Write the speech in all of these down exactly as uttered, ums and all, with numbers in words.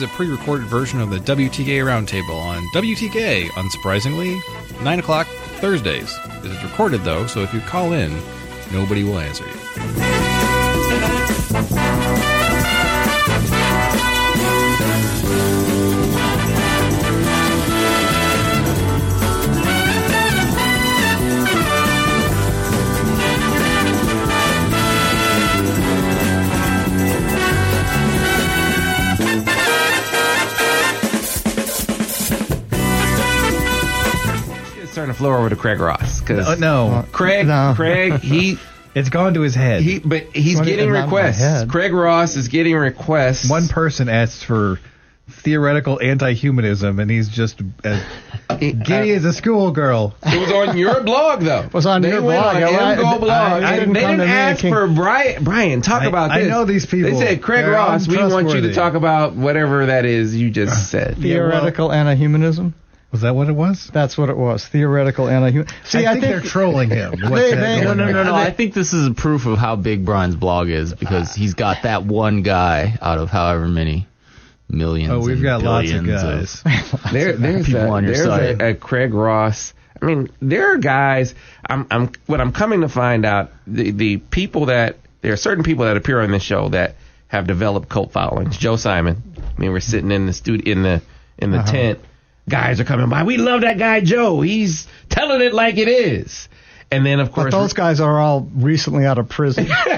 is a pre-recorded version of the W T K Roundtable on W T K, unsurprisingly, nine o'clock Thursdays. It is recorded, though, so if you call in, nobody will answer you. Turn the floor over to Craig Ross because no, no. Craig, no. Craig, he it's gone to his head. He, but he's getting requests. Craig Ross is getting requests. One person asks for theoretical anti-humanism, and he's just as giddy as a schoolgirl. It was on your blog, though. It was on they your went blog. On I, Go blog. I, I didn't they didn't ask King. for Brian. Brian, talk I, about this. I know these people. They said, Craig They're Ross, we want you to talk about whatever that is you just said. Theoretical yeah, well, anti-humanism. Was that what it was? That's what it was. Theoretical anti-human. See, I, I think, think they're trolling him. they, they, no, no, no, no. I think this is a proof of how big Brian's blog is because he's got that one guy out of however many millions. Oh, we've got lots of guys. Of there, there's people a, on your there's side. A, a Craig Ross. I mean, there are guys. I'm, I'm. What I'm coming to find out, the the people that there are certain people that appear on this show that have developed cult followings. Joe Simon. I mean, we're sitting in the studio in the in the uh-huh. tent. Guys are coming by. We love that guy Joe. He's telling it like it is. And then, of course... But those guys are all recently out of prison. Okay,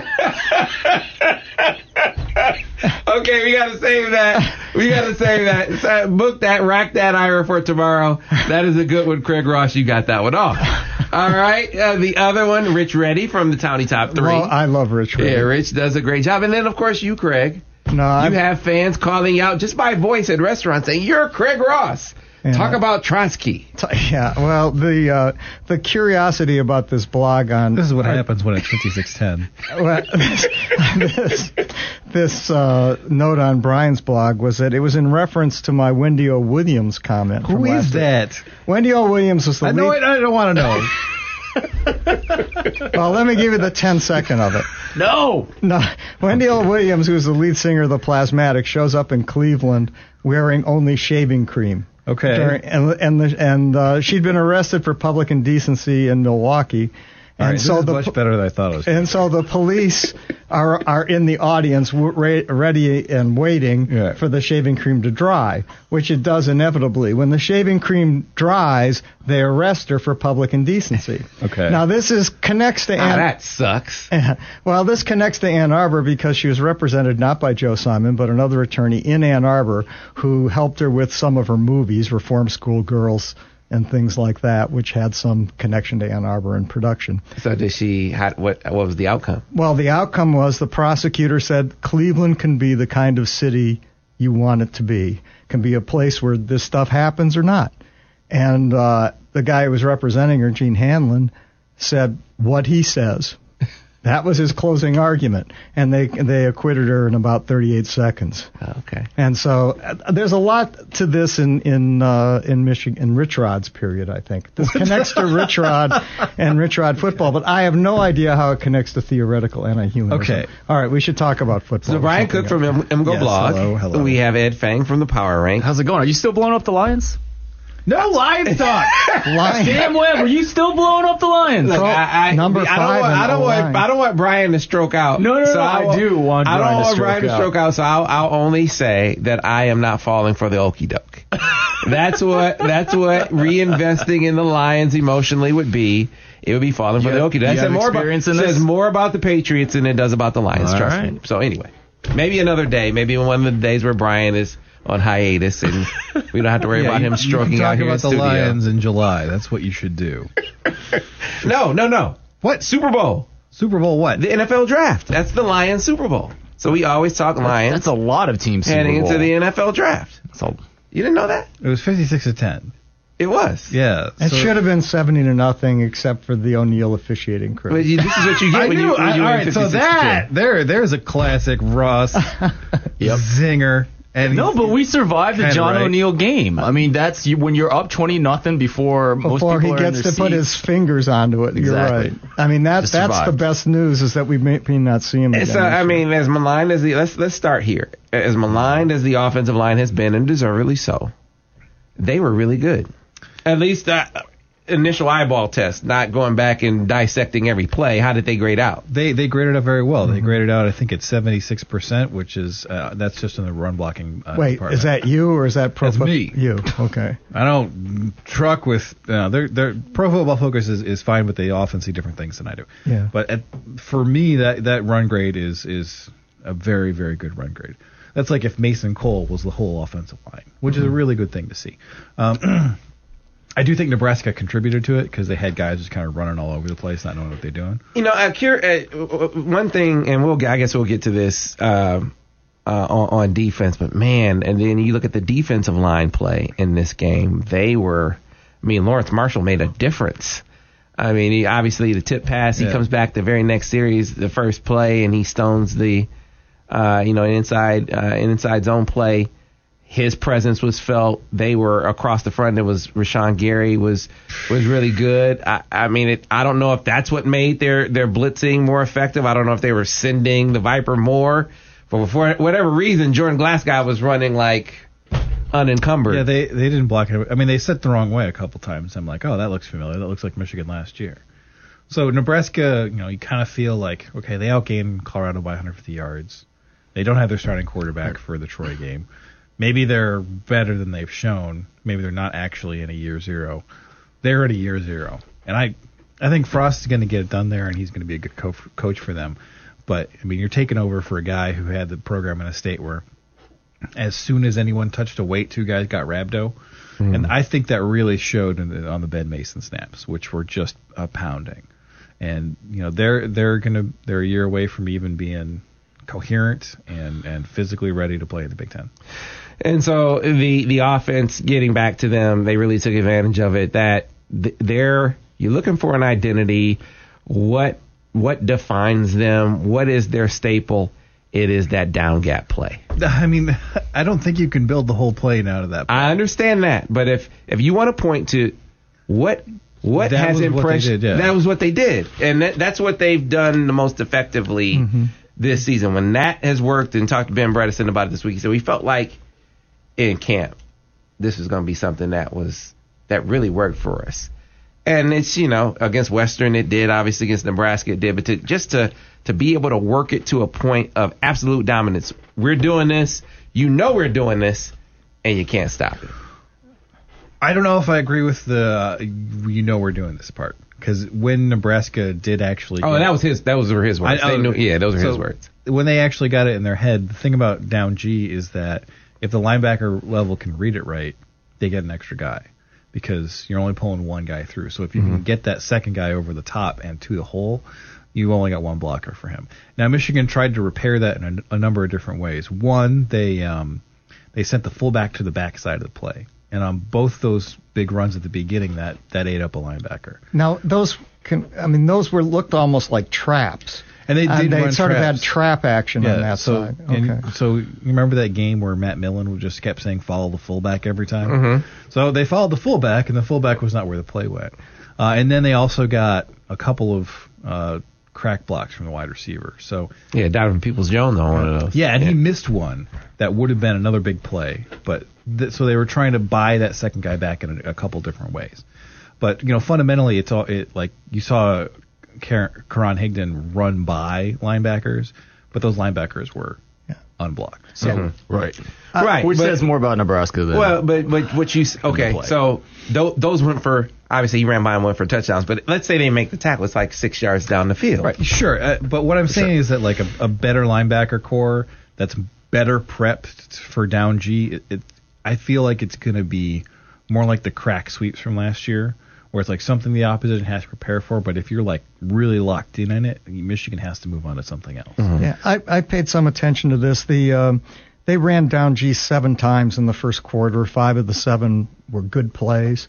we got to save that. We got to save that. So, book that, rack that Ira for tomorrow. That is a good one, Craig Ross. You got that one off. All right. Uh, the other one, Rich Reddy from the Townie Top three. Well, I love Rich Reddy. Yeah, Rich does a great job. And then, of course, you, Craig. No, you I'm... have fans calling you out just by voice at restaurants saying, you're Craig Ross. Yeah. Talk about Trotsky. Yeah, well, the uh, the curiosity about this blog on... This is what uh, happens when it's fifty-six ten. Well, this this, this uh, note on Brian's blog was that it was in reference to my Wendy O. Williams comment. Who is that? Week. Wendy O. Williams was the I lead... know it, I don't want to know. Well, let me give you the ten second of it. No! No. Wendy O. Williams, who's the lead singer of the Plasmatics, shows up in Cleveland wearing only shaving cream. Okay. During, and and the, and uh, she'd been arrested for public indecency in Milwaukee. And All right, so this is the, much better than I thought it was. And so the police are are in the audience re- ready and waiting yeah. for the shaving cream to dry, which it does inevitably. When the shaving cream dries, they arrest her for public indecency. Okay. Now this is connects to ah, Ann- that sucks. Well, this connects to Ann Arbor because she was represented not by Joe Simon but another attorney in Ann Arbor who helped her with some of her movies, Reform School Girls and things like that, which had some connection to Ann Arbor in production. So did she? Had, what? What was the outcome? Well, the outcome was the prosecutor said Cleveland can be the kind of city you want it to be, can be a place where this stuff happens or not. And uh, the guy who was representing her, Gene Hanlon, said what he says. That was his closing argument, and they they acquitted her in about thirty-eight seconds. Oh, okay. And so uh, there's a lot to this in in uh, in Michigan, in Rich Rod's period, I think. This connects to Rich Rod and Rich Rod football, but I have no idea how it connects to theoretical anti-humanism. Okay. All right, we should talk about football. So Brian Cook from M- MGO yes, Blog. Hello, hello. We have Ed Fang from the Power Rank. How's it going? Are you still blowing up the Lions? No Lions talk. Lions. Sam Webb, are you still blowing up the Lions? Look, I, I, Number I five don't want, in I don't the want, line. I don't want Brian to stroke out. No, no, so no, I, I do want I Brian don't to want stroke Brian to out. stroke out, so I'll, I'll only say that I am not falling for the okie doke. That's what that's what reinvesting in the Lions emotionally would be. It would be falling for You the have- okie doke. you That have said more about, experience in says this? more about the Patriots than it does about the Lions. All trust right. me. So anyway, maybe another day. Maybe one of the days where Brian is on hiatus and we don't have to worry Yeah, about you, him you stroking can out talk here about in the studio. Lions in July. That's what you should do. No, no, no. What? Super Bowl. Super Bowl what? The N F L draft. That's the Lions Super Bowl. So we always talk Lions. That's a lot of teams heading Super Bowl. into the N F L draft. So, You didn't know that? It was fifty-six to ten. It was. Yeah. It so- should have been seventy to nothing, except for the O'Neal officiating crew. But you, this is what you get I when knew. you, when I, you all win right, so fifty-six to that there, there's a classic Ross Yep. zinger. And No, but we survived the Kinda John right. O'Neill game. I mean, that's you, when you're up twenty nothing before most Before people he are in gets their to put his seats. fingers onto it. Exactly. You're right. I mean, that Just that's the survived. best news is that we may, may not see him again. So this I year. mean, as maligned as the let's let's start here. As maligned as the offensive line has been, and deservedly so, they were really good. At least uh, initial eyeball test, not going back and dissecting every play. How did they grade out? They they graded out very well. They graded out, I think, at seventy-six percent, which is uh, that's just in the run blocking. Uh, Wait, department. is that you or is that Pro That's Fo- me. You, okay. I don't truck with. Uh, their their Pro Football Focus is, is fine, but they often see different things than I do. Yeah. But at, for me, that that run grade is is a very very good run grade. That's like if Mason Cole was the whole offensive line, which is a really good thing to see. Um, I do think Nebraska contributed to it because they had guys just kind of running all over the place, not knowing what they're doing. You know, uh, cur- uh, one thing, and we'll I guess we'll get to this uh, uh, on, on defense, but man, and then you look at the defensive line play in this game. They were, I mean, Lawrence Marshall made a difference. I mean, he, obviously the tip pass, he Yeah. comes back the very next series, the first play, and he stones the, uh, you know, inside uh, inside zone play. His presence was felt. They were across the front. There was Rashawn Gary was was really good. I, I mean, it, I don't know if that's what made their, their blitzing more effective. I don't know if they were sending the Viper more. But for whatever reason, Jordan Glasgow was running like unencumbered. Yeah, they they didn't block it. I mean, they set the wrong way a couple times. I'm like, oh, that looks familiar. That looks like Michigan last year. So Nebraska, you know, you kind of feel like, okay, they outgained Colorado by one hundred fifty yards. They don't have their starting quarterback for the Troy game. Maybe they're better than they've shown. Maybe they're not actually in a year zero. They're at a year zero. And I I think Frost is going to get it done there, and he's going to be a good co- coach for them. But, I mean, you're taking over for a guy who had the program in a state where as soon as anyone touched a weight, two guys got rhabdo. Mm. And I think that really showed in the, on the Ben Mason snaps, which were just a pounding. And, you know, they're they're going to they're a year away from even being coherent and, and physically ready to play in the Big Ten. And so the the offense, getting back to them, they really took advantage of it. That th- they're you're looking for an identity. What what defines them? What is their staple? It is that down gap play. I mean, I don't think you can build the whole play out of that play. I understand that, but if if you want to point to what what That has was what impressed, they did, yeah. that was what they did, and that, that's what they've done the most effectively Mm-hmm. this season. When that has worked, and talked to Ben Bredesen about it this week, so we felt like in camp this was going to be something that was that really worked for us. And it's, you know, against Western it did, obviously against Nebraska it did, but to, just to to be able to work it to a point of absolute dominance. We're doing this, you know we're doing this, and you can't stop it. I don't know if I agree with the uh, you know we're doing this part, because when Nebraska did actually Oh, get, that was his. That was his words. I- They oh, knew, yeah, those were his so words. When they actually got it in their head, the thing about down G is that if the linebacker level can read it right, they get an extra guy, because you're only pulling one guy through. So if you Mm-hmm. can get that second guy over the top and to the hole, you've only got one blocker for him. Now Michigan tried to repair that in a, a number of different ways. One, they um, they sent the fullback to the backside of the play, and on both those big runs at the beginning, that that ate up a linebacker. Now those can, I mean, those were looked almost like traps. And they did they run sort traps. of had trap action on that so, side. and Okay. so you remember that game where Matt Millen just kept saying follow the fullback every time? Mm-hmm. So they followed the fullback, and the fullback was not where the play went. Uh, and then they also got a couple of uh, crack blocks from the wide receiver. So Yeah, Donovan Peoples-Jones on one of those. yeah, and he missed one that would have been another big play. But th- so they were trying to buy that second guy back in a, a couple different ways. But you know, fundamentally, it's all it like you saw Kar- Karan Higdon run by linebackers, but those linebackers were Yeah. unblocked. So Mhm. Right. Right. Which but- says more about Nebraska than. Well, but but what you s- okay? play. So th- those went for, obviously he ran by and went for touchdowns. But let's say they make the tackle, it's like six yards down the field. right, sure. Uh, but what I'm saying is that like a, a better linebacker core that's better prepped for down G, it, it, I feel like it's going to be more like the crack sweeps from last year, where it's like something the opposition has to prepare for, but if you're like really locked in on it, Michigan has to move on to something else. Yeah, I, I paid some attention to this. The um, they ran down G seven times in the first quarter. Five of the seven were good plays.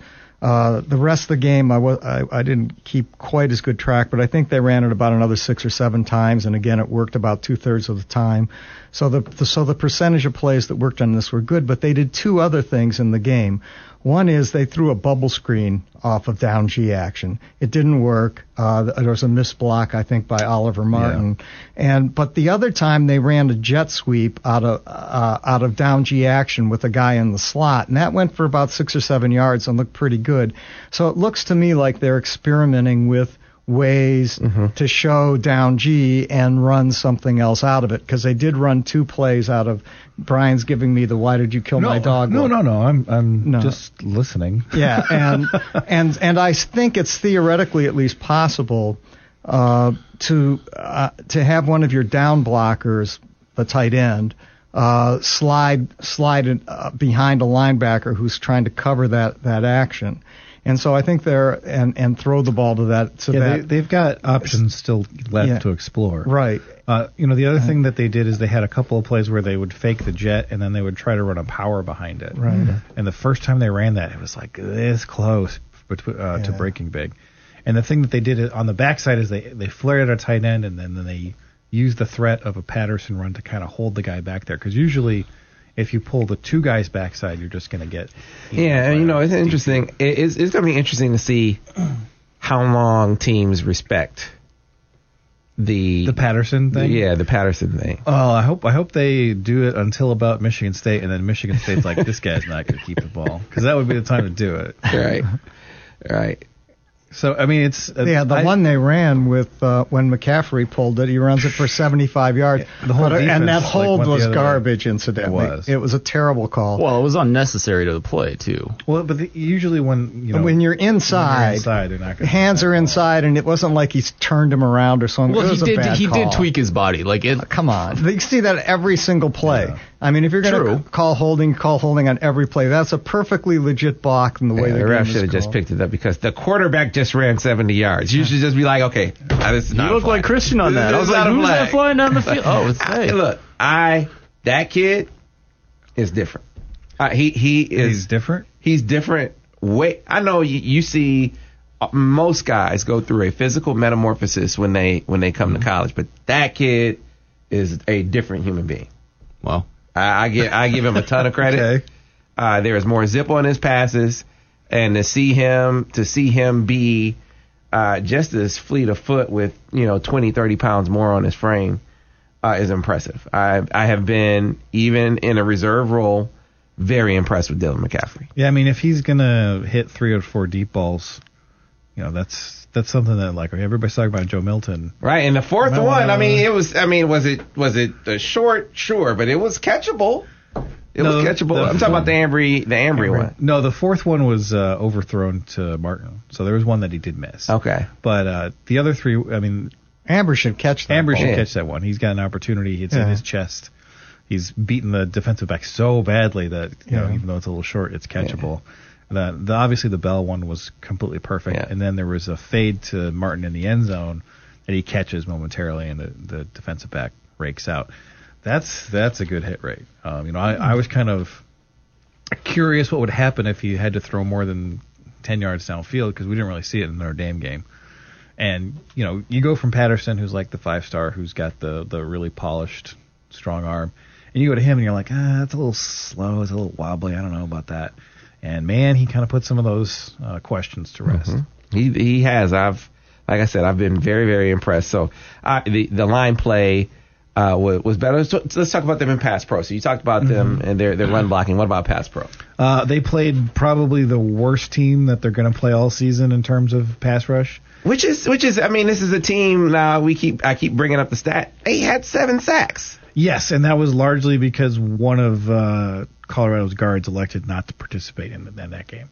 Uh, the rest of the game, I, was, I, I didn't keep quite as good track, but I think they ran it about another six or seven times, and again, it worked about two-thirds of the time. So the, the so the percentage of plays that worked on this were good, but they did two other things in the game. One is they threw a bubble screen off of down G action. It didn't work. Uh, there was a missed block, I think, by Oliver Martin. Yeah. And but the other time they ran a jet sweep out of uh, out of down G action with a guy in the slot, and that went for about six or seven yards and looked pretty good. So it looks to me like they're experimenting with ways mm-hmm. to show down G and run something else out of it, because they did run two plays out of Brian's giving me the why did you kill no, my dog no look. no no I'm I'm no. just listening. Yeah, and and and I think it's theoretically at least possible uh, to uh, to have one of your down blockers, the tight end, uh, slide slide in, uh, behind a linebacker who's trying to cover that that action. And so I think they're and, and throw the ball to that. So yeah, that they, they've got options still left yeah, to explore. Right. Uh, you know, the other thing that they did is they had a couple of plays where they would fake the jet and then they would try to run a power behind it. Right. And the first time they ran that, it was like this close between, uh, yeah. to breaking big. And the thing that they did on the backside is they they flared at a tight end and then, then they used the threat of a Patterson run to kind of hold the guy back there, because usually, if you pull the two guys backside, you're just going to get. Yeah, and you know, it's interesting. It, it's it's going to be interesting to see how long teams respect the the Patterson thing. Yeah, the Patterson thing. Oh, I hope I hope they do it until about Michigan State, and then Michigan State's like, this guy's not going to keep the ball, because that would be the time to do it. Right, right. So I mean, it's uh, yeah. The I, one they ran with uh, when McCaffrey pulled it, he runs it for seventy-five yards. The whole but, and that defense, hold like, went was the other garbage. way. Incidentally, It was. It was a terrible call. Well, it was unnecessary to the play too. Well, but the, usually when you know when you're inside, when you're inside they're not gonna hands are inside, and it wasn't like he's turned him around or something. Well, it was he a did. bad He call. did tweak his body. Like it. Come on, you see that every single play. Yeah. I mean, if you're going True. to call holding, call holding on every play. That's a perfectly legit block in the way Yeah, the, the game ref is should have just called. picked it up because the quarterback just ran seventy yards. You should just be like, okay, uh, this is You not a look flag. like Christian on This that. is I was not like, a who's flag. that flying down the field? Oh, it's I, hey. look, I that kid is different. Uh, he he is He's different. He's different. Way I know you, you see uh, most guys go through a physical metamorphosis when they when they come Mm-hmm. to college, but that kid is a different human being. Well, I, I give I give him a ton of credit. Okay. Uh, there is more zip on his passes, and to see him to see him be uh, just as fleet of foot with you know twenty, thirty pounds more on his frame uh, is impressive. I I have been, even in a reserve role, very impressed with Dylan McCaffrey. Yeah, I mean, if he's gonna hit three or four deep balls, you know, that's that's something that like everybody's talking about Joe Milton. Right, and the fourth No, one, no, I mean, no. it was. I mean, was it was it a short? Sure, but it was catchable. It No, was catchable. the- I'm talking about the Ambry, the Ambry one. No, the fourth one was uh, overthrown to Martin, so there was one that he did miss. Okay. But uh, the other three, I mean, Amber should catch that. Amber ball. should Yeah. catch that one. He's got an opportunity. It's in Yeah. his chest. He's beaten the defensive back so badly that you know, Yeah. even though it's a little short, it's catchable. The, the obviously the Bell one was completely perfect, Yeah. and then there was a fade to Martin in the end zone that he catches momentarily, and the, the defensive back rakes out. That's that's a good hit rate. Um, you know, I, I was kind of curious what would happen if he had to throw more than ten yards downfield, because we didn't really see it in the Notre Dame game. And you know, you go from Patterson, who's like the five star, who's got the the really polished, strong arm, and you go to him and you're like, ah, that's a little slow, it's a little wobbly. I don't know about that. And man, he kind of put some of those uh, questions to rest. Mm-hmm. He he has. I've like I said, I've been very very impressed. So uh, the the line play uh, was, was better. So let's talk about them in pass pro. So you talked about them and their their run blocking. What about pass pro? Uh, they played probably the worst team that they're going to play all season in terms of pass rush. Which is which is I mean, this is a team now. We keep I keep bringing up the stat. They had seven sacks. Yes, and that was largely because one of uh, Colorado's guards elected not to participate in, in that game.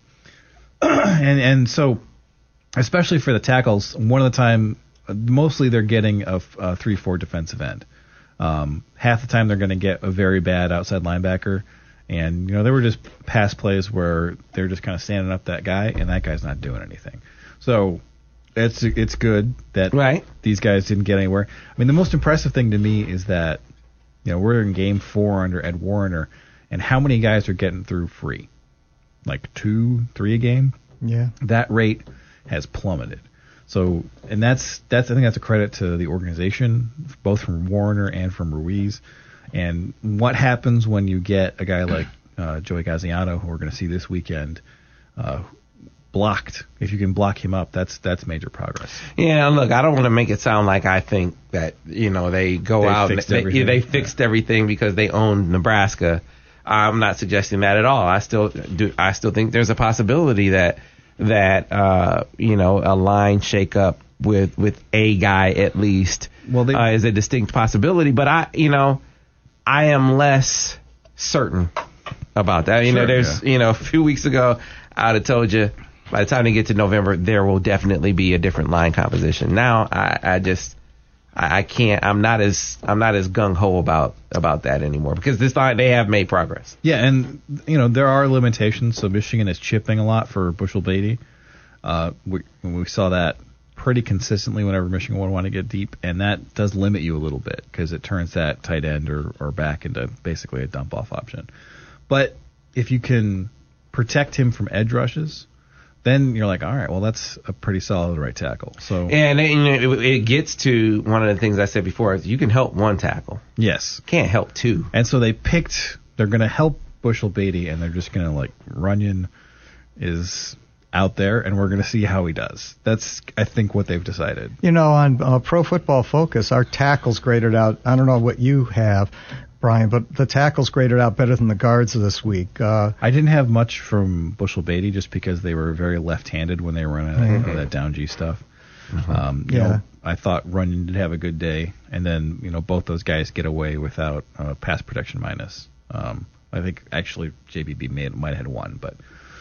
and and so, especially for the tackles, one of the time, mostly they're getting a, a three four defensive end. Um, half the time they're going to get a very bad outside linebacker. And, you know, there were just pass plays where they're just kind of standing up that guy, and that guy's not doing anything. So it's it's good that Right. these guys didn't get anywhere. I mean, the most impressive thing to me is that, you know, we're in game four under Ed Warner, and how many guys are getting through free? Like two, three a game? Yeah. that rate has plummeted. So, and that's that's I think that's a credit to the organization, both from Warner and from Ruiz. And what happens when you get a guy like uh, Joey Gaziano, who we're going to see this weekend, uh, blocked? If you can block him up, that's that's major progress. Yeah, look, I don't want to make it sound like I think that, you know, they go They out fixed and they, everything. they fixed Yeah. everything because they owned Nebraska. I'm not suggesting that at all. I still do. I still think there's a possibility that that uh, you know, a line shakeup with with a guy at least Well, they- uh, is a distinct possibility. But I, you know, I am less certain about that. You know, Sure, there's yeah. you know, a few weeks ago I'd have told you by the time they get to November there will definitely be a different line composition. Now I, I just I, I can't. I'm not as I'm not as gung ho about about that anymore because this line they have made progress. Yeah, and you know there are limitations. So Michigan is chipping a lot for Bushel Beatty. Uh, we we saw that pretty consistently whenever Michigan would want to get deep, and that does limit you a little bit because it turns that tight end or, or back into basically a dump off option. But if you can protect him from edge rushes, then you're like, all right, well that's a pretty solid right tackle. So And it, it gets to one of the things I said before is you can help one tackle, yes, can't help two. and so they picked. They're going to help Bushel Beatty, and they're just going to like Runyon is out there, and we're going to see how he does. That's, I think, what they've decided. You know, on uh, Pro Football Focus, our tackles graded out. I don't know what you have, Brian, but the tackles graded out better than the guards this week. Uh, I didn't have much from Bushel Beatty just because they were very left-handed when they were running mm-hmm. that down G stuff. Mm-hmm. Um, you yeah. know, I thought Runyon did have a good day, and then you know both those guys get away without uh, pass protection minus. Um, I think actually J B B may, might have had one, but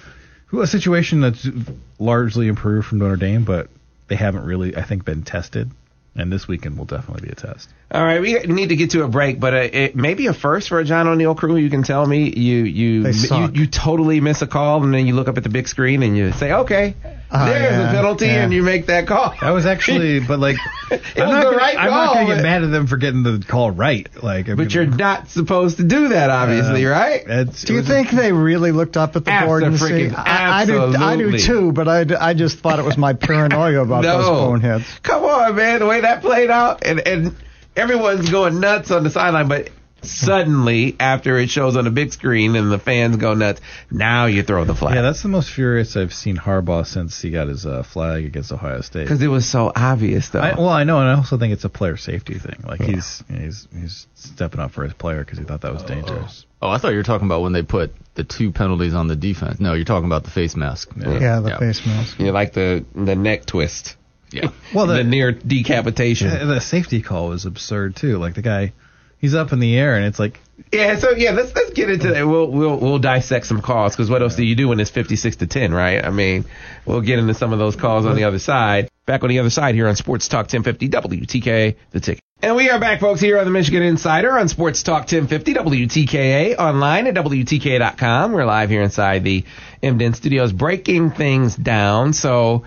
a situation that's largely improved from Notre Dame, but they haven't really, I think, been tested. And this weekend will definitely be a test. All right, we need to get to a break, but uh, it may be a first for a John O'Neill crew. You can tell me you you, They you suck. you totally miss a call, and then you look up at the big screen and you say, okay, Uh, there's yeah, a penalty, yeah. and you make that call. That was actually, but like, It I'm was not the gonna, right I'm not call, gonna but- get mad at them for getting the call right. Like, I But mean, you're not supposed to do that, obviously, uh, right? it's- Do it you was- think they really looked up at the board and see? Abso-freaking- I, I do, I do absolutely. too, but I, d- I just thought it was my paranoia about those boneheads. Come on, man. The way that played out, and, and everyone's going nuts on the sideline, but suddenly, after it shows on the big screen and the fans go nuts, now you throw the flag. Yeah, that's the most furious I've seen Harbaugh since he got his uh, flag against Ohio State. Because it was so obvious, though. I, well, I know, and I also think it's a player safety thing. Like he's he's he's stepping up for his player because he thought that was dangerous. Oh, I thought you were talking about when they put the two penalties on the defense. No, you're talking about the face mask. Yeah, the Yeah. face mask. You like the, the neck twist. Yeah. Well, the, the, near decapitation. the the safety call was absurd too. Like the guy, he's up in the air, and it's like, Yeah, so yeah, let's let's get into that. We'll we'll we'll dissect some calls because what else do you do when it's fifty-six to ten, right? I mean, we'll get into some of those calls on the other side. Back on the other side here on Sports Talk ten fifty W T K A, the ticket. And we are back, folks, here on the Michigan Insider on Sports Talk ten fifty W T K A, online at W T K A dot com. We're live here inside the M D N studios, breaking things down. So,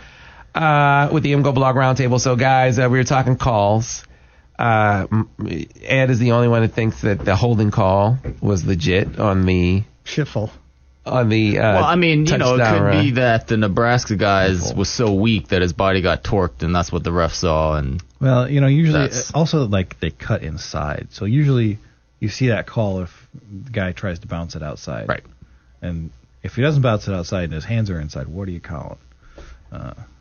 uh, with the M G O Blog Roundtable. So, guys, uh, we were talking calls. Uh, Ed is the only one that thinks that the holding call was legit on the Schiffel. on the. Uh, Well, I mean, you know, it touchdown could run. be that the Nebraska guys was so weak that his body got torqued, and that's what the ref saw. And well, you know, usually That's- also like they cut inside, so usually you see that call if the guy tries to bounce it outside, Right. And if he doesn't bounce it outside and his hands are inside, what do you call it?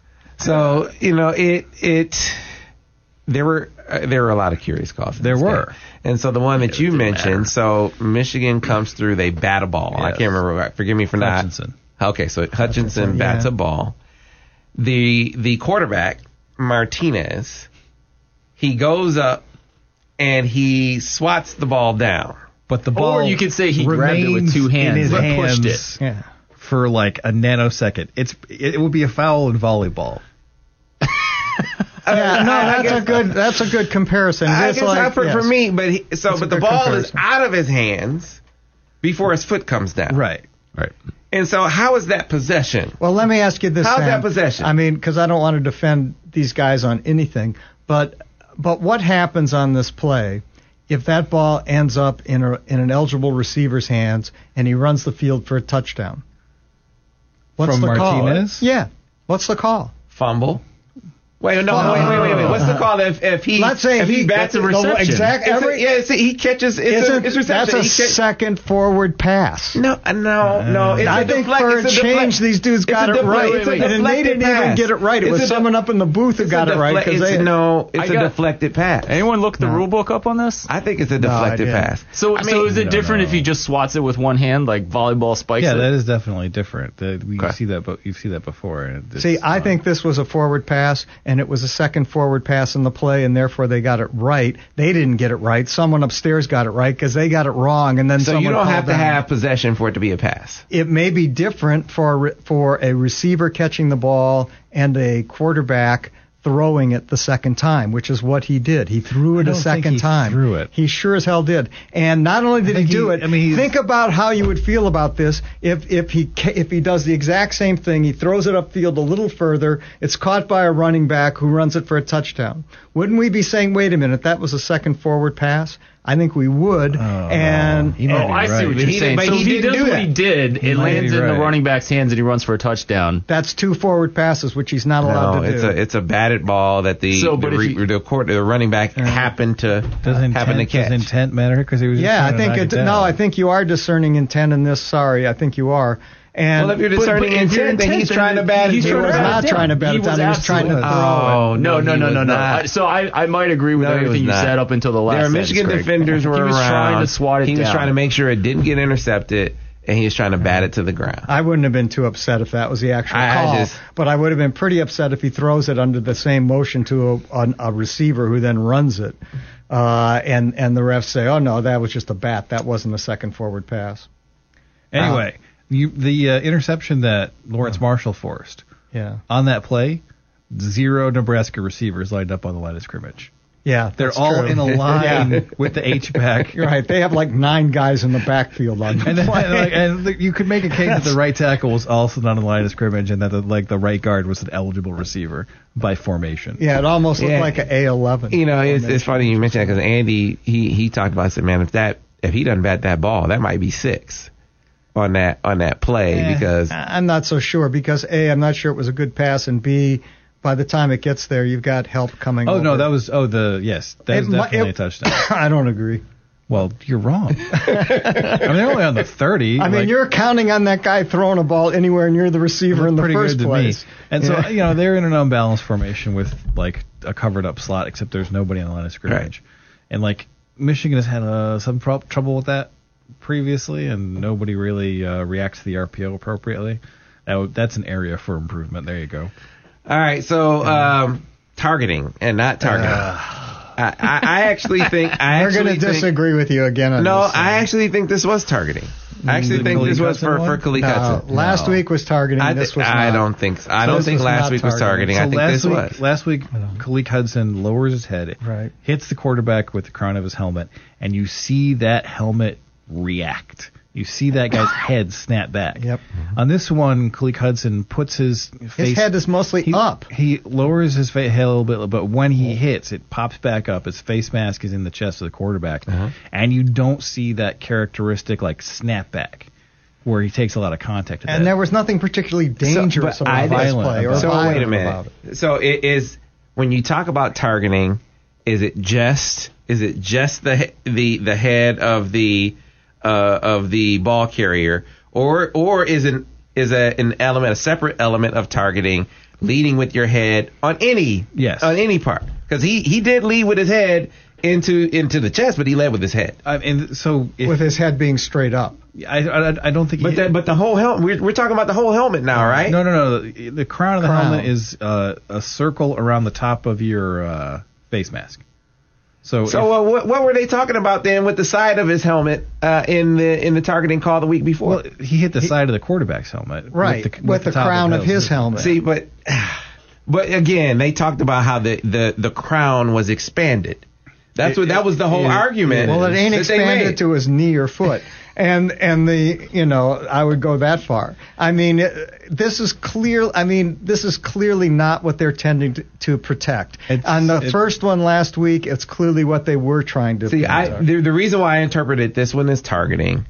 So you know it it. There were uh, there were a lot of curious calls. in There this were. game. And so the one that you didn't mentioned. matter. So Michigan comes through, they bat a ball. I Yes. can't remember. Forgive me for not. Hutchinson. Okay, so Hutchinson, Hutchinson, bats yeah. a ball. The the quarterback Martinez, he goes up and he swats the ball down. But the ball, Or you could say he grabbed it with remains two hands in his and pushed hands Yeah. for like a nanosecond. It's it would be a foul in volleyball. Yeah, no, I that's guess- a good that's a good comparison. I Just guess like, not for, for yes. me, but he, so That's a but the good ball comparison. is out of his hands before his foot comes down. Right. right. And so how is that possession? Well, let me ask you this. How's Sam. that possession? I mean, because I don't want to defend these guys on anything, but but what happens on this play if that ball ends up in a in an eligible receiver's hands and he runs the field for a touchdown? What's From the Martinez? call? Yeah. What's the call? Fumble. Wait, no, wait, wait, wait, wait. What's the call if if he Let's say if he- he bats that's a it? reception. Exact, It's every, a, yeah, it's a, he catches. It's, a, isn't- it's reception. that's a He catch- second forward pass. No, uh, no, no. It's I a think deflect, for a it's a change, deflect- these dudes it's got a it deflect- right, it's a and they deflected didn't even pass. get it right. It It's was a de- someone up in the booth who it's got a it right deflect- because it's- they. no, it's I a got- deflected pass. Anyone look the No. rule book up on this? I think it's a No, I deflected didn't. pass. So, I so mean- is it No, different no. if he just swats it with one hand, like volleyball spikes Yeah, it? that is definitely different. That we Okay. see that, but you see that before. And it's See, I not- think this was a forward pass, and it was a second forward pass in the play, and therefore they got it right. They didn't get it right. Someone upstairs got it right because they got it wrong, and then So someone you don't called have to down. have possession for it to be a pass. It may be different for a re- for a receiver catching the ball and a quarterback throwing it the second time, which is what he did. He threw I it don't a think second he time. threw it. He sure as hell did. And not only did he think do he- it, I mean, he's- think about how you would feel about this if if he ca- if he does the exact same thing. He throws it upfield a little further. It's caught by a running back who runs it for a touchdown. Wouldn't we be saying, wait a minute, that was a second forward pass? I think we would. Oh, and he Oh, might be I see right. what you're He saying. did- So but if he he didn't does do what that. he did, He it might lands be in the right. running back's hands and he runs for a touchdown. that's two forward passes, which he's not allowed No, to it's do. a it's a batted ball that the So, the, but if re, you- the, court, the running back happened to Does intent, happen to catch. does intent matter? Because he was just Yeah, I trying to think knock it, it down. no, I think you are discerning intent in this. Sorry, I think you are. And Well, if you're But- discerning but if you're intent, then he's intent, trying to then bat he's it. he trying to was bat it not down. trying to bat He it down. was He was trying to absolutely- throw it. Oh, No, no, he no, was no, no. not. I- So I, I might agree with No, he everything you was not. said up until the last There are sentence, Michigan Greg. defenders were He was around. trying to swat it he was down. trying to make sure it didn't get intercepted, and he was trying to bat it to the ground. I wouldn't have been too upset if that was the actual I- I call, just- but I would have been pretty upset if he throws it under the same motion to a, a, a receiver who then runs it, uh, and and the refs say, "Oh no, that was just a bat. That wasn't a second forward pass." Anyway, you, the uh, interception that Lawrence Marshall forced Yeah, on that play, zero Nebraska receivers lined up on the line of scrimmage. yeah, They're that's all true. in a line Yeah. with the H back. You're right. They have like nine guys in the backfield on the And then, play. like, and the, you could make a case that the right tackle was also not on the line of scrimmage, and that the, like the right guard was an eligible receiver by formation. yeah, it almost looked Yeah. like an A eleven. You know, it's, it's funny you mentioned that because Andy he he talked about. I said, man, if that if he doesn't bat that ball, that might be six on that on that play Eh. because I'm not so sure because A, I'm not sure it was a good pass, and B, by the time it gets there, you've got help coming. Oh no, over. that was oh the yes, that was It mi- definitely it- a touchdown. I don't agree. Well, you're wrong. I mean, they're only on the thirty. I mean, like, you're counting on that guy throwing a ball anywhere near the receiver in the pretty first good to place. me. And Yeah. so you know they're in an unbalanced formation with like a covered up slot, except there's nobody on the line of scrimmage, and like Michigan has had uh, some pro- trouble with that previously, and nobody really uh, reacts to the R P O appropriately. That w- that's an area for improvement. There you go. all right. So um, targeting and not targeting. I, I, I actually think I We're actually going to think- disagree with you again on No, this. I actually think this was targeting. I actually The think Khalid this was Hudson for one? for Khalid No, Hudson. last No. week was targeting. I, this th- was I not. don't think so. I So don't this think was last not week was targeting. targeting. So I think last this week, was. last week, Khalid Hudson lowers his head, Right. hits the quarterback with the crown of his helmet, and you see that helmet react. You see that guy's head snap back. Yep. On this one, Khalid Hudson puts his face. His head is mostly he, up. He lowers his fa- head a little bit, but when he hits, it pops back up. His face mask is in the chest of the quarterback, Uh-huh. and you don't see that characteristic like snapback where he takes a lot of contact. At And that. there was nothing particularly dangerous but about I- this violent play or about So violent wait a about minute. it. So it is when you talk about targeting, is it just is it just the the the head of the uh, of the ball carrier, or or is it is a, an element a separate element of targeting leading with your head on any Yes. on any part? Because he he did lead with his head into into the chest, but he led with his head. I mean, so if, With his head being straight up. I, I I don't think. But he, that, but the whole helmet we're we're talking about the whole helmet now, right? No, no, no. The, the crown of the Crown. helmet is uh, a circle around the top of your uh, face mask. So, So if- uh, what what were they talking about then with the side of his helmet uh, in the in the targeting call the week before? well, he hit the side of the quarterback's helmet, Right. With the, With the top crown of his helmet. See, but but again, they talked about how the, the, the crown was expanded. That's It- what that was the whole it- argument. Well, it ain't that they expanded made. to his knee or foot. And and the you know I would go that far. I mean it, this is clear. I mean this is clearly not what they're tending to, to protect. It's- On the it- first one last week, it's clearly what they were trying to. See, I protect. the, the reason why I interpreted this one as targeting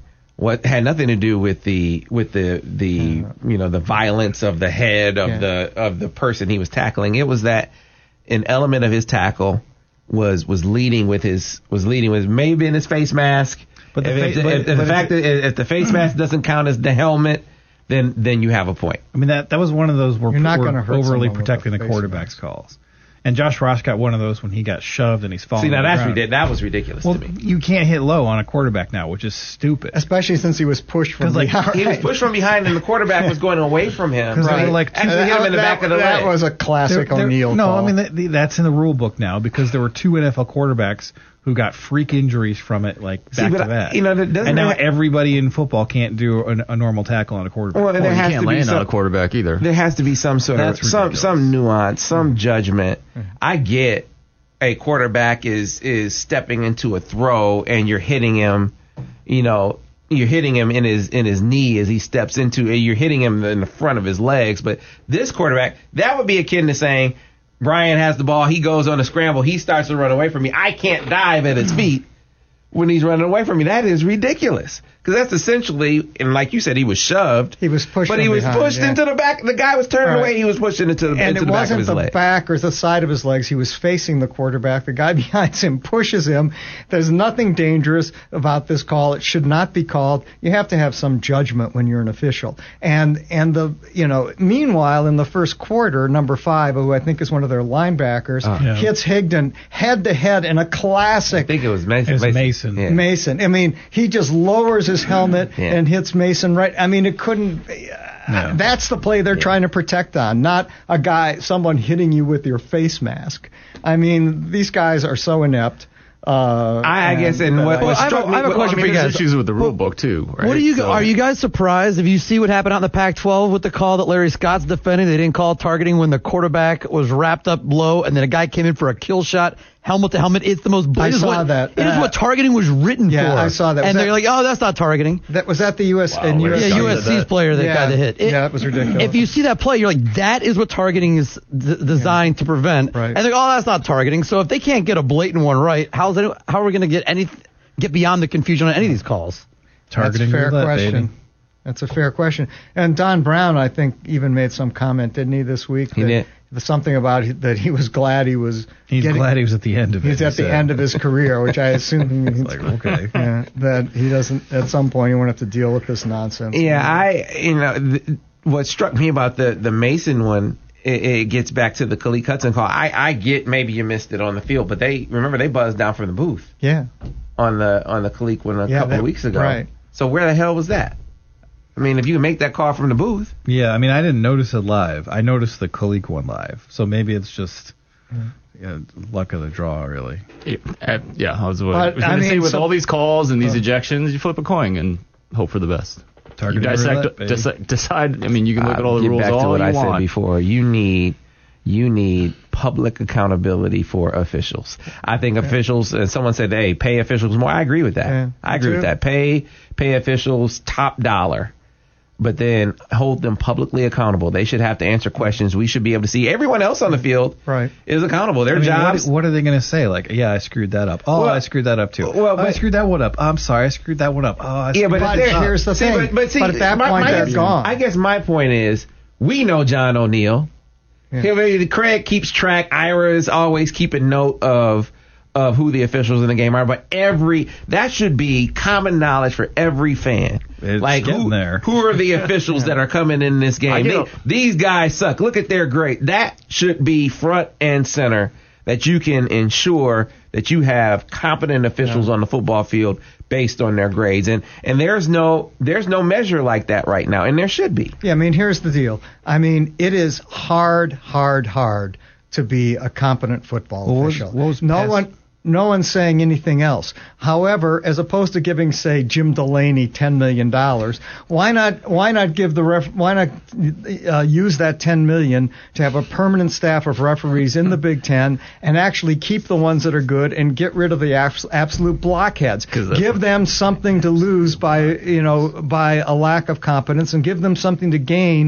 what had nothing to do with the with the the you know the violence of the head of Yeah. the of the person he was tackling. It was that an element of his tackle was was leading with his was leading with maybe in his face mask. But the if, fa- if, but- if, if but the fact that if the face mask doesn't count as the helmet, then then you have a point. I mean, that that was one of those where You're not we're gonna hurt overly someone with protecting a the face quarterback's calls. And Josh Ross got one of those when he got shoved and he's falling. See, now on the that's ground. ridiculous. That was ridiculous Well, to me. you can't hit low on a quarterback now, which is stupid. Especially since he was pushed from 'Cause, like, behind. He was pushed from behind, and the quarterback was going away from him. 'Cause they Right. were like two- Actually hit him in the that, back of the that leg. was a classic There- there- O'Neal No, call. I mean that, the- that's in the rule book now because there were two N F L quarterbacks who got freak injuries from it, like See, back but to I- back. you know, that doesn't and now that- everybody in football can't do a, a normal tackle on a quarterback. Well, Well, there you has can't to be land some, on a quarterback either. There has to be some sort of That's some ridiculous. some nuance, some judgment. I get a quarterback is is stepping into a throw and you're hitting him, you know, you're hitting him in his in his knee as he steps into it. You're hitting him in the front of his legs. But this quarterback, that would be akin to saying, Brian has the ball, he goes on a scramble, he starts to run away from me. I can't dive at his feet when he's running away from me. That is ridiculous. Because that's essentially, and like you said, he was shoved. He was pushed But from he was behind, pushed yeah. into the back. The guy was turning Right. away. He was pushed into the, and into it the back of wasn't his the leg. back or the side of his legs. He was facing the quarterback. The guy behind him pushes him. There's nothing dangerous about this call. It should not be called. You have to have some judgment when you're an official. And and the you know meanwhile in the first quarter, number five, who I think is one of their linebackers, Yeah. hits Higdon head to head in a I classic. think it was Mason. It was Mason. Yeah. Mason. I mean, he just lowers his helmet Yeah. and hits Mason right. I mean, it couldn't. No. That's the play they're trying to protect on, not a guy, someone hitting you with your face mask. I mean, these guys are so inept. Uh, I, I guess, and what, Well, what I have a- struck me, I have a what- question I for mean, you there's guys. issues with the rule book too, right? What do you? So- Are you guys surprised if you see what happened out in the Pac twelve with the call that Larry Scott's defending? They didn't call targeting when the quarterback was wrapped up low, and then a guy came in for a kill shot, helmet to helmet. It's the most. I it is saw what, that. It is Uh, what targeting was written yeah, for. I saw that. Was And that- they're like, oh, that's not targeting. That was that the U S and Wow, U S. Larry Yeah, Scott U did S C's that. player, that Yeah. guy that hit. It- Yeah, it was ridiculous. If you see that play, you're like, that is what targeting is d- designed to prevent. Right. And they're like, oh, that's not targeting. So if they can't get a blatant one right, how's any, how are we going to get any get beyond the confusion on any of these calls? Targeting That's a fair roulette, question. baby. That's a fair question. And Don Brown, I think, even made some comment, didn't he, this week? He that, did. Something about he- that he was glad he was. He's getting, glad he was at the end of it. He's he at the said. end of his career, which I assume he means. Like, okay. Yeah, that he doesn't. At some point, he won't have to deal with this nonsense. Yeah, I, you know, th- what struck me about the, the Mason one, it, it gets back to the Khalid Hudson call. I, I get maybe you missed it on the field, but they, remember, they buzzed down from the booth Yeah. on the, on the Khalid one a Yeah, couple that- of weeks ago. right. So where the hell was that? I mean, if you can make that call from the booth. Yeah, I mean, I didn't notice it live. I noticed the Kalik one live. So maybe it's just you know, luck of the draw, really. Yeah, uh, yeah, I was, what, But, I was I going to say mean, with so- all these calls and these ejections, you flip a coin and hope for the best. You Targeting dissect, roulette, baby. deci- decide. I mean, you can look at all the Get rules back all to what you I want. said before. You need you need public accountability for officials. I think officials. And someone said, "Hey, pay officials more." I agree with that. Yeah, I me agree with too. that. Pay pay officials top dollar, but then hold them publicly accountable. They should have to answer questions. We should be able to see everyone else on the field Right. is accountable. Their I mean, jobs. What, what are they going to say? Like, yeah, I screwed that up. Oh, Well- I screwed that up too. well, oh, I but- screwed that one up. I'm sorry, I screwed that one up. Oh, I Yeah, screwed but, But that there- up. here's the see, thing. But, but, see, But at that my- point, my they're guess- gone. I guess my point is, we know John O'Neill. Yeah. He- Craig keeps track. Ira is always keeping note of of who the officials in the game are. But every that should be common knowledge for every fan. It's like getting who, there. who are the officials that are coming in this I game? get They- it. these guys suck. Look at their grade. That should be front and center. That you can ensure that you have competent officials on the football field based on their grades, and and there's no there's no measure like that right now, and there should be. Yeah, I mean, here's the deal. I mean, it is hard, hard, hard to be a competent football What was- official. what was no past- one, no one's saying anything else. However, as opposed to giving, say, Jim Delaney ten million dollars, why not? Why not give the ref? Why not uh, use that ten million to have a permanent staff of referees in the Big Ten and actually keep the ones that are good and get rid of the abs- absolute blockheads? 'Cause that's- Give them something to lose by you know by a lack of competence, and give them something to gain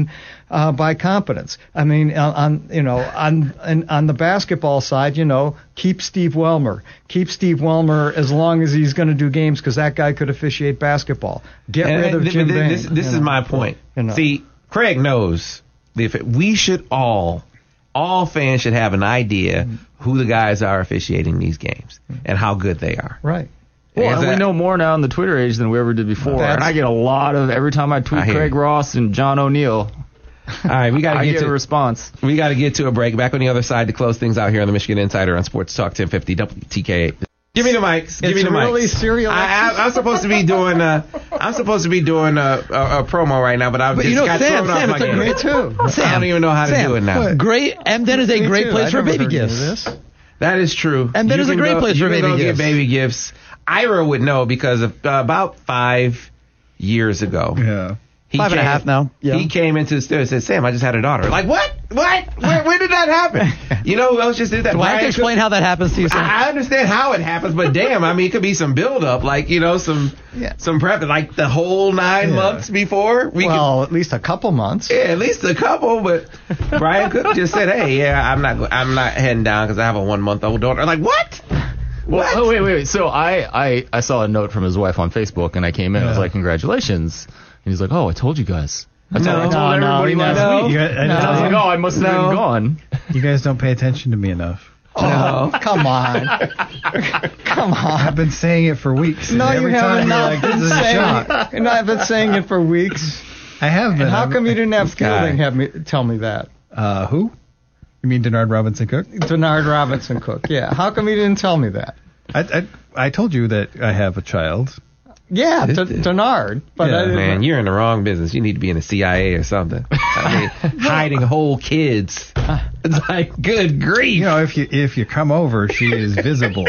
uh, by competence. I mean, on, on you know, on, on on the basketball side, you know, keep Steve Wellmer. Keep Steve Wellmer as long as he's going to do games because that guy could officiate basketball. Get And rid of th- Jim th- Bain. This, this you is know. my point. You know. See, Craig knows if it, we should all, all fans should have an idea who the guys are officiating these games and how good they are. Right. Well, Is and we that- know more now in the Twitter age than we ever did before. That's- And I get a lot of, every time I tweet I hear Craig you. Ross and John O'Neill, All right, we got to I get get to a response. we got to get to a break. Back on the other side to close things out here on the Michigan Insider on Sports Talk ten fifty W T K. Give me the mics. Give It's me the really mics. serial I, I, I'm supposed to be doing. Uh, I'm supposed to be doing a, a, a promo right now, but I But just you know, got Sam, thrown Sam, off it's my a game. great- Me too. Sam, I don't even know how to Sam, do it now. what? Great. Emden is a Me great too. place I've for never baby heard any of gifts. this. That is true. And that You is a can great go- place you for can baby go gifts. Get baby gifts. Ira would know because of, uh, about five years ago. Yeah. He Five and a half now. Yeah. He came into the studio and said, Sam, I just had a daughter. Like, what? What? Where, where did that happen? You know who else just did that? Do I have Brian to explain Cook- how that happens to you, Sam? I I understand how it happens, but damn, I mean, it could be some build up, like, you know, some Yeah. some prep, like the whole nine Yeah. months before. We Well, at least a couple months. could, yeah, at least a couple, but Brian Cook just said, hey, yeah, I'm not, go- I'm not heading down because I have a one month old daughter. Like, what? Well, What? oh, wait, wait, wait. So I, I, I saw a note from his wife on Facebook, and I came in. I was Yeah. like, congratulations. And he's like, oh, I told you guys. I told, No. I told No, no, everybody no. last No. week. You guys, I And I was like, know- oh, I must have No. been gone. you guys don't pay attention to me enough. Oh, come on. Come on. I've been saying it for weeks. and No, you every haven't time you're not like, been this is a shock. saying it. No, I've been saying it for weeks. I have been. And how I'm- come you didn't have guy. Fielding have me tell me that? Uh, who? You mean Denard Robinson Cook? Denard Robinson Cook. Yeah. How come you didn't tell me that? I, I I told you that I have a child. Yeah, This D- dude. Denard. But Yeah, I didn't, Man, you're in the wrong business. You need to be in the C I A or something. I mean, hiding whole kids. It's like, good grief. You know, if you if you come over, she is visible.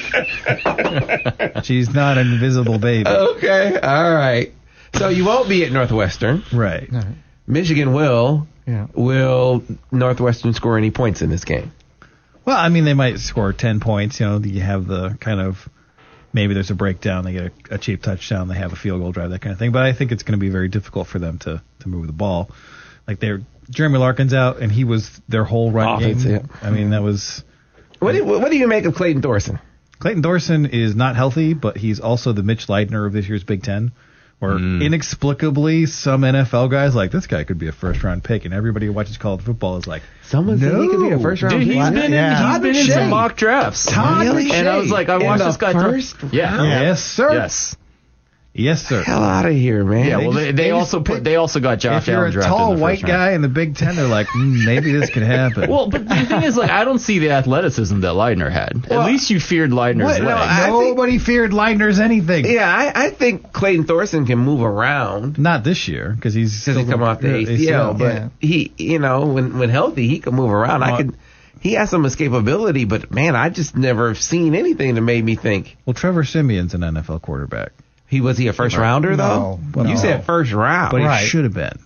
She's not an invisible baby. Okay, all right. So you won't be at Northwestern. Right. Michigan will. Yeah. Will Northwestern score any points in this game? Well, I mean, they might score ten points. You know, you have the kind of maybe there's a breakdown, they get a, a cheap touchdown, they have a field goal drive, that kind of thing. But I think it's going to be very difficult for them to to move the ball. Like they're Jeremy Larkin's out, and he was their whole run Offense, game. yeah. I mean, that was What do, you, what do you make of Clayton Thorson? Clayton Thorson is not healthy, but he's also the Mitch Leidner of this year's Big Ten. Where inexplicably some N F L guys like this guy could be a first round pick, and everybody who watches college football is like, Someone said he could be a first round Dude, pick. he's been in, Yeah. he's been in Todd some McShay. mock drafts. Todd Really? And I was like, I In watched the this guy. throw- first Yeah. yes sir, Yes. yes sir. Hell out of here, man. Yeah. Well, just- they, they, they just also put pick- they also got Josh If you're Allen a drafted tall in the white first round. guy in the Big Ten, they're like, mm, maybe this could happen. Well, but the thing is, like, I don't see the athleticism that Leidner had. Well, At least you feared Leidner's what? legs. No, I- Nobody feared Leidner's anything. yeah, I, I think Clayton Thorson can move around. Not this year because he's Since he still come off the yeah, A C L, but yeah. he, you know, when when healthy, he can move around. I Well- could. He has some escapability, but man, I just never seen anything that made me think well, Trevor Simeon's an N F L quarterback, he was he a first rounder though. No, You no. said first round. but Right. he should have been.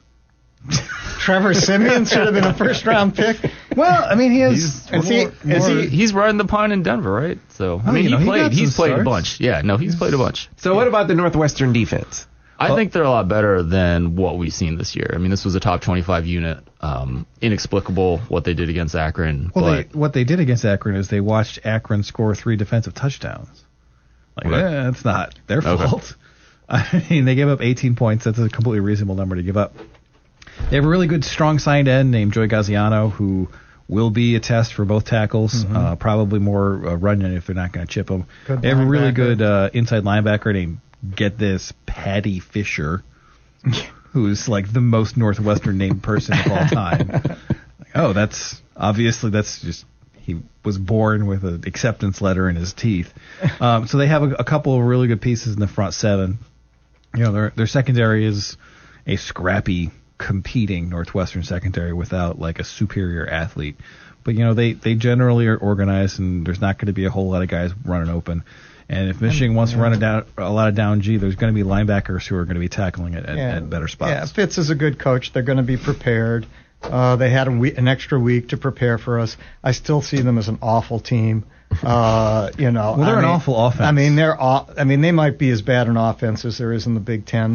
Trevor Simeon should have been a first round pick. Well, I mean, he has. He's- Is he? Is he? He's riding the pine in Denver, right? So I Oh, mean, you know, he he played. got He's some played a starts. bunch. Yeah, no, he's played a bunch. So what about the Northwestern defense? I think they're a lot better than what we've seen this year. I mean, this was a top twenty-five unit. Um, inexplicable what they did against Akron. Well, but they, what they did against Akron is they watched Akron score three defensive touchdowns. Like, Okay. eh, it's not their Okay. fault. I mean, they gave up eighteen points. That's a completely reasonable number to give up. They have a really good, strong signed end named Joey Gaziano, who will be a test for both tackles. Uh, probably more uh, running if they're not going to chip him. Good they have a really linebacker. good uh, inside linebacker named, get this, Patty Fisher, who's like the most Northwestern named person of all time. Like, oh, that's obviously that's just he was born with an acceptance letter in his teeth. Um, so they have a, a couple of really good pieces in the front seven. You know, their their secondary is a scrappy, competing Northwestern secondary without like a superior athlete. But you know, they they generally are organized, and there's not going to be a whole lot of guys running open. And if Michigan wants to run it down a lot of down G, there's going to be linebackers who are going to be tackling it at, Yeah. at better spots. Yeah, Fitz is a good coach. They're going to be prepared. Uh, they had a week, an extra week to prepare for us. I still see them as an awful team. Uh, you know, Well, they're I an mean- awful offense. I mean, they're. Aw- I mean, they might be as bad an offense as there is in the Big Ten.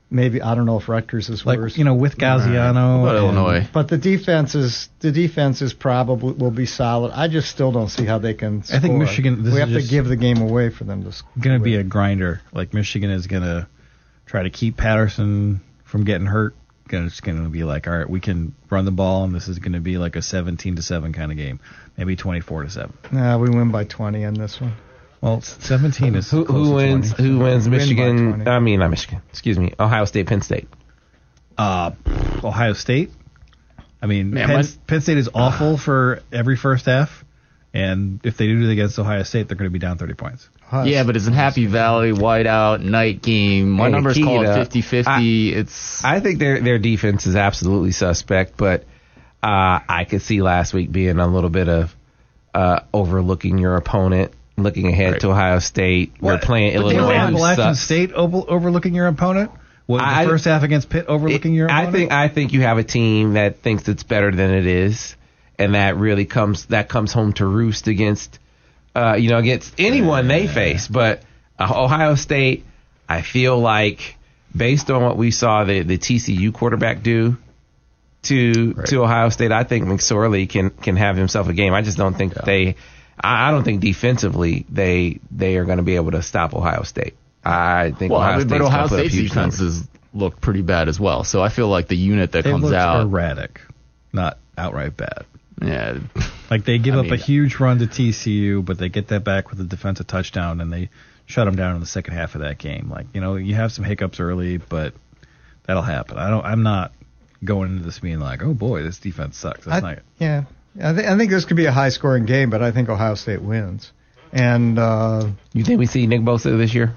maybe I don't know if Rutgers is Like, worse. you know, with Gaziano. What about and- Illinois? But the defense is the defense is probably will be solid. I just still don't see how they can. Score. I think Michigan- this we is have to just give the game away for them to. sc- Going to be win. a grinder. Like Michigan is going to try to keep Patterson from getting hurt. Gonna, it's going to be like, all right, we can run the ball, and this is going to be like a seventeen to seven kind of game, maybe twenty-four to seven. Nah, we win by twenty on this one. Well, seventeen is Who, close who to wins? twenty. Who wins? Win by Michigan. twenty. I mean, not Michigan. Excuse me. Ohio State, Penn State. Uh, Ohio State. I mean, Man, Penn, my- Penn State is awful for every first half, and if they do it against Ohio State, they're going to be down thirty points. Hush. Yeah, but it's in Happy Valley, whiteout, night game. My Hey, number's Keita, called fifty-fifty. It's I think their their defense is absolutely suspect, but uh, I could see last week being a little bit of uh, overlooking your opponent, looking ahead Right. to Ohio State. We're What? playing But they Illinois. were who Appalachian sucks. State over, overlooking your opponent. Was I- the first half against Pitt overlooking It- your I opponent? think I think you have a team that thinks it's better than it is, and that really comes that comes home to roost against uh, you know against anyone they face. But uh, Ohio State, I feel like based on what we saw the the T C U quarterback do to Right. to Ohio State, I think McSorley can can have himself a game. I just don't think they. I, I don't think defensively they they are going to be able to stop Ohio State. I think well, Ohio but State's gonna Ohio put up State's huge numbers. defenses look pretty bad as well. So I feel like the unit that they comes looked out, erratic, not outright bad. yeah, Like they give I up mean- a huge run to T C U, but they get that back with a defensive touchdown, and they shut them down in the second half of that game. Like, you know, you have some hiccups early, but that'll happen. I don't. I'm not going into this being like, oh boy, this defense sucks. That's I, not. yeah, I, th- I think this could be a high scoring game, but I think Ohio State wins. And uh, You think we see Nick Bosa this year?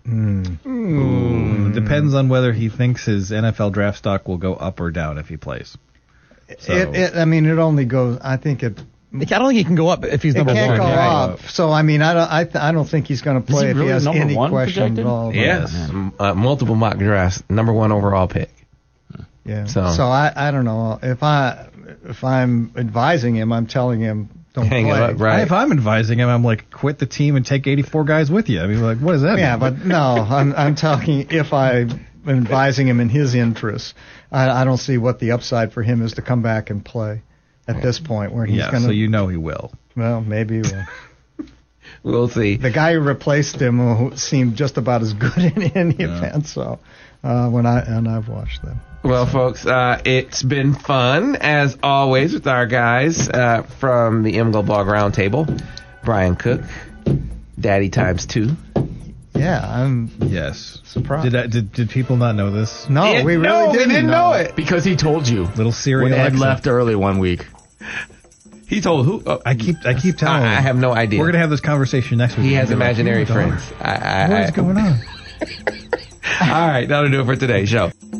Ooh, depends on whether he thinks his N F L draft stock will go up or down if he plays. So, it, it, I mean, it only goes. I think it. I don't think he can go up if he's It number can't one. go Yeah. up. So I mean, I don't. I, th- I don't think he's going to play he if really he has number any one question projected? at all. Yes. M- Uh, multiple mock drafts. Number one overall pick. Yeah. So- So, I, I don't know if I if I'm advising him, I'm telling him don't Hang it play. up, right. If I'm advising him, I'm like, quit the team and take eighty-four guys with you. I mean, like, what does that Yeah, mean? but no, I'm I'm talking if I'm advising him in his interests. I, I don't see what the upside for him is to come back and play at this point where he's yeah, going to. so you know he will. Well, maybe he will. We'll see. The guy who replaced him who seemed just about as good in any event. So uh, when I and I've watched them. Well, folks, uh, it's been fun, as always, with our guys uh, from the M G L Blog Roundtable. Brian Cook, Daddy Times Two. Yeah, I'm Yes. surprised. Did, I, did did people not know this? no, It- we really no, didn't, we didn't know it. because he told you Little Siri when Ed Alexa. left early one week. He told who? Oh, I keep I keep telling I, I him. have no idea. We're gonna have this conversation next week. he has He'll be like, imaginary "Oh, darn. friends. I, I, What I, is going on? All right, that'll do it for today's show.